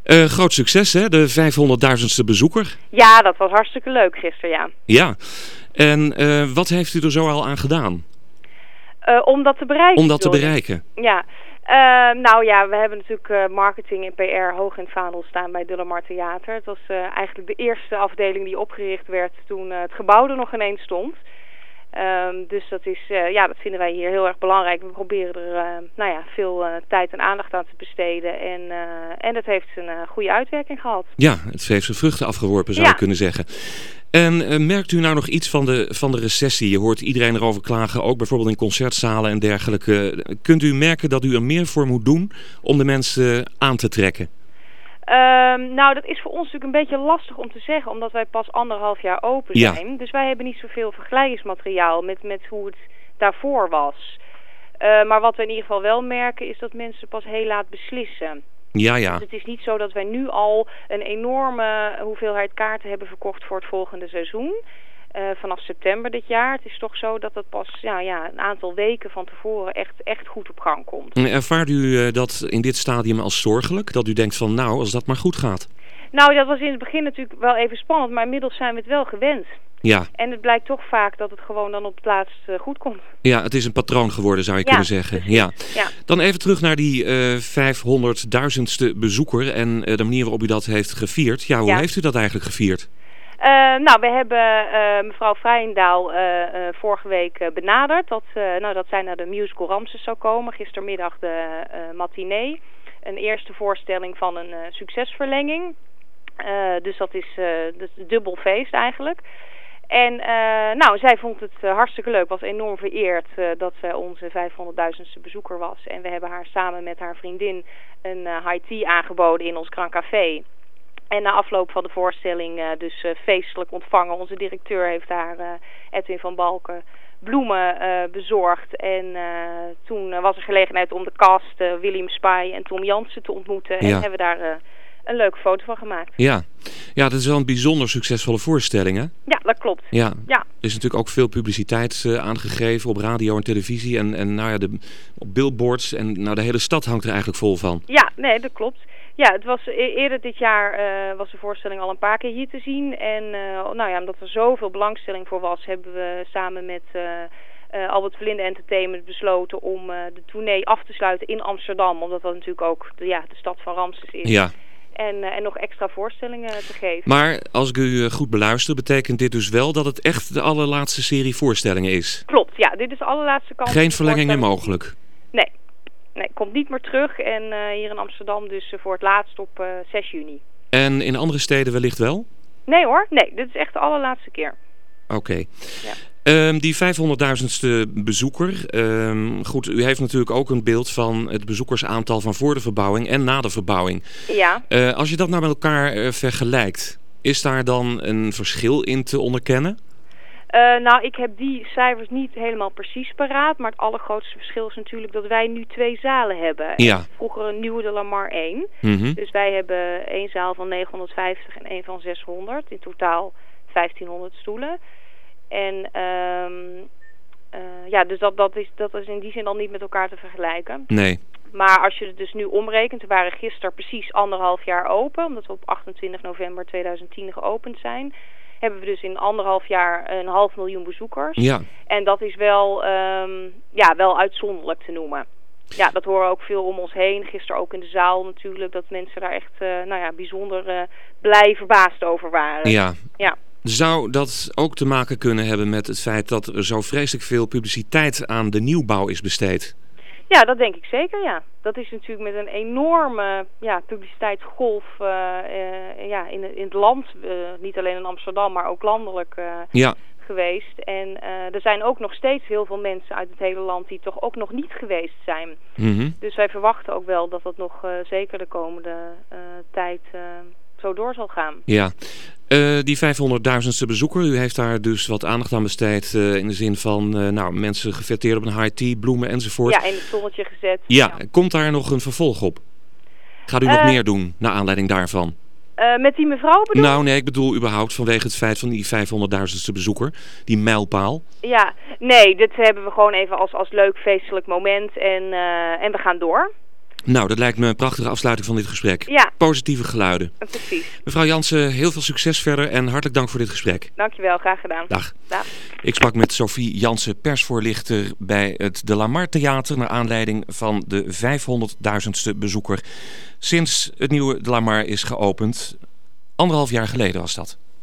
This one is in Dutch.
Groot succes, hè? De 500.000ste bezoeker. Ja, dat was hartstikke leuk gisteren, ja. Ja. En wat heeft u er zo al aan gedaan? Om dat te bereiken. Om dat te bereiken? Ja. Nou ja, we hebben natuurlijk marketing en PR hoog in het vaandel staan bij Dullemar Theater. Het was eigenlijk de eerste afdeling die opgericht werd toen het gebouw er nog ineens stond. Dus dat is, dat vinden wij hier heel erg belangrijk. We proberen er veel tijd en aandacht aan te besteden. En dat heeft een goede uitwerking gehad. Ja, het heeft zijn vruchten afgeworpen, zou je kunnen zeggen. En merkt u nou nog iets van de recessie? Je hoort iedereen erover klagen, ook bijvoorbeeld in concertzalen en dergelijke. Kunt u merken dat u er meer voor moet doen om de mensen aan te trekken? Nou, dat is voor ons natuurlijk een beetje lastig om te zeggen, omdat wij pas 1,5 jaar open zijn. Ja. Dus wij hebben niet zoveel vergelijkingsmateriaal met hoe het daarvoor was. Maar wat we in ieder geval wel merken is dat mensen pas heel laat beslissen. Ja. Dus het is niet zo dat wij nu al een enorme hoeveelheid kaarten hebben verkocht voor het volgende seizoen. Vanaf september dit jaar. Het is toch zo dat het pas een aantal weken van tevoren echt goed op gang komt. Ervaart u dat in dit stadium als zorgelijk? Dat u denkt van nou, als dat maar goed gaat? Nou, dat was in het begin natuurlijk wel even spannend, maar inmiddels zijn we het wel gewend. Ja. En het blijkt toch vaak dat het gewoon dan op het laatst goed komt. Ja, het is een patroon geworden, zou je kunnen zeggen. Ja. Dan even terug naar die 500.000ste bezoeker en de manier waarop u dat heeft gevierd. Ja, hoe heeft u dat eigenlijk gevierd? We hebben mevrouw Vrijendaal vorige week benaderd dat zij naar de musical Ramses zou komen. Gistermiddag de matinee. Een eerste voorstelling van een succesverlenging. Dus dat is dubbel feest eigenlijk. En zij vond het hartstikke leuk. Was enorm vereerd dat ze onze 500.000ste bezoeker was. En we hebben haar samen met haar vriendin een high tea aangeboden in ons Grand Café. En na afloop van de voorstelling dus feestelijk ontvangen. Onze directeur heeft haar, Edwin van Balken, bloemen bezorgd. En toen was er gelegenheid om de cast, William Spy en Tom Jansen te ontmoeten. En hebben we daar een leuke foto van gemaakt. Ja, dat is wel een bijzonder succesvolle voorstelling, hè? Ja, dat klopt. Ja. Er is natuurlijk ook veel publiciteit aangegeven op radio en televisie. En op billboards. En de hele stad hangt er eigenlijk vol van. Ja, nee, dat klopt. Ja, het was eerder dit jaar was de voorstelling al een paar keer hier te zien. En omdat er zoveel belangstelling voor was, hebben we samen met Albert Verlinde Entertainment besloten om de tournee af te sluiten in Amsterdam. Omdat dat natuurlijk ook de stad van Ramses is. Ja. En nog extra voorstellingen te geven. Maar als ik u goed beluister, betekent dit dus wel dat het echt de allerlaatste serie voorstellingen is? Klopt, ja. Dit is de allerlaatste kans. Geen verlenging meer mogelijk? Nee, komt niet meer terug. En hier in Amsterdam dus voor het laatst op 6 juni. En in andere steden wellicht wel? Nee hoor, dit is echt de allerlaatste keer. Oké. Ja. Die 500.000ste bezoeker. Goed, u heeft natuurlijk ook een beeld van het bezoekersaantal van voor de verbouwing en na de verbouwing. Ja. Als je dat nou met elkaar vergelijkt, is daar dan een verschil in te onderkennen? Ik heb die cijfers niet helemaal precies paraat, maar het allergrootste verschil is natuurlijk dat wij nu 2 zalen hebben. Ja. Vroeger een nieuwe de Lamar 1. Mm-hmm. Dus wij hebben 1 zaal van 950 en 1 van 600. In totaal 1500 stoelen. En dus dat is in die zin al niet met elkaar te vergelijken. Nee. Maar als je het dus nu omrekent, we waren gisteren precies 1,5 jaar open, omdat we op 28 november 2010 geopend zijn. Hebben we dus in 1,5 jaar 500.000 bezoekers. Ja. En dat is wel uitzonderlijk te noemen. Ja, dat horen ook veel om ons heen. Gisteren ook in de zaal natuurlijk, dat mensen daar echt bijzonder blij verbaasd over waren. Ja. Zou dat ook te maken kunnen hebben met het feit dat er zo vreselijk veel publiciteit aan de nieuwbouw is besteed? Ja, dat denk ik zeker, ja. Dat is natuurlijk met een enorme publiciteitsgolf in het land, niet alleen in Amsterdam, maar ook landelijk geweest. En er zijn ook nog steeds heel veel mensen uit het hele land die toch ook nog niet geweest zijn. Mm-hmm. Dus wij verwachten ook wel dat dat nog zeker de komende tijd zo door zal gaan. Ja. Die 500.000ste bezoeker, u heeft daar dus wat aandacht aan besteed in de zin van mensen gefeteerd op een high tea, bloemen enzovoort. Ja, in het zonnetje gezet. Ja, komt daar nog een vervolg op? Gaat u nog meer doen naar aanleiding daarvan? Met die mevrouw bedoel? Nou nee, ik bedoel überhaupt vanwege het feit van die 500.000ste bezoeker, die mijlpaal. Ja, nee, dit hebben we gewoon even als leuk feestelijk moment en we gaan door. Nou, dat lijkt me een prachtige afsluiting van dit gesprek. Ja. Positieve geluiden. Precies. Mevrouw Jansen, heel veel succes verder en hartelijk dank voor dit gesprek. Dankjewel, graag gedaan. Dag. Dag. Ik sprak met Sophie Jansen, persvoorlichter bij het De Lamar Theater, naar aanleiding van de 500.000ste bezoeker sinds het nieuwe De Lamar is geopend. 1,5 jaar geleden was dat.